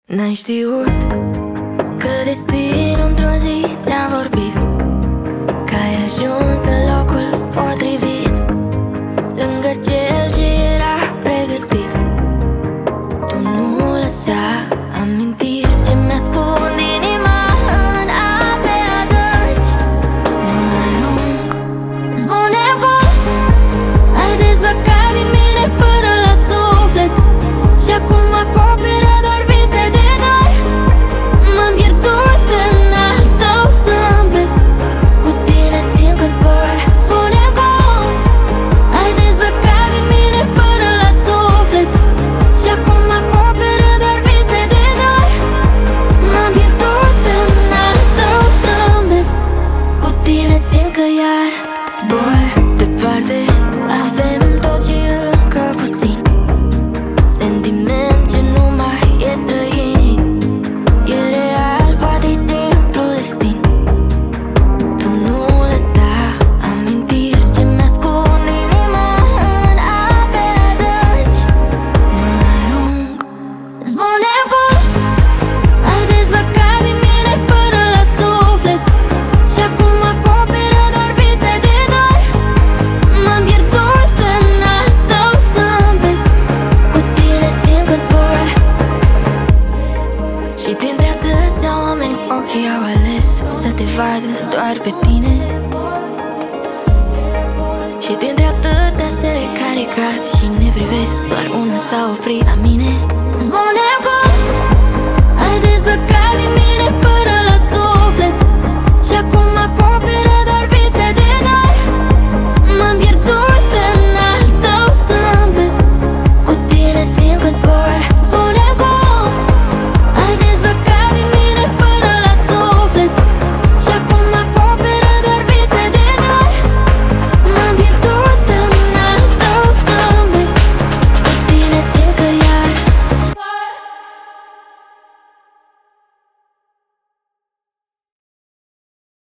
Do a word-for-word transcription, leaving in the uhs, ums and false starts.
N-ai știut că destinul într-o zi ți-a vorbit, că ai ajuns în locul potrivit, lângă cel ce era pregătit. Tu nu lăsa amintiri ce mi-ascund inima în ape adânci. Mă arunc, spune-mi cum ai dezbrăcat din mine până la suflet și acum acoperă doar vise de dor. M-am pierdut în al tău zâmbet, cu tine simt că zbor. Spune-mi cum ai dezbrăcat din mine până la suflet și acum acoperă doar vise de dor. M-am pierdut în al tău zâmbet, cu tine simt că iar zbor. Departe avem tot și încă puțin, sentiment ce nu mai e străin. E real, poate-i simplu destin. Tu nu lăsa amintiri ce mi-ascund inima în ape adânci. Mă arunc, spune-mi cum ai dezbrăcat din mine până la suflet și acum acoperă doar vise de dor. M-am pierdut în al tău zâmbet, cu tine simt că zbor. Și dintre atâția oameni ochii au ales să te vadă doar pe tine. Și dintre atâtea stele care cad și ne privesc, doar una s-a oprit la mine. Spune-mi cum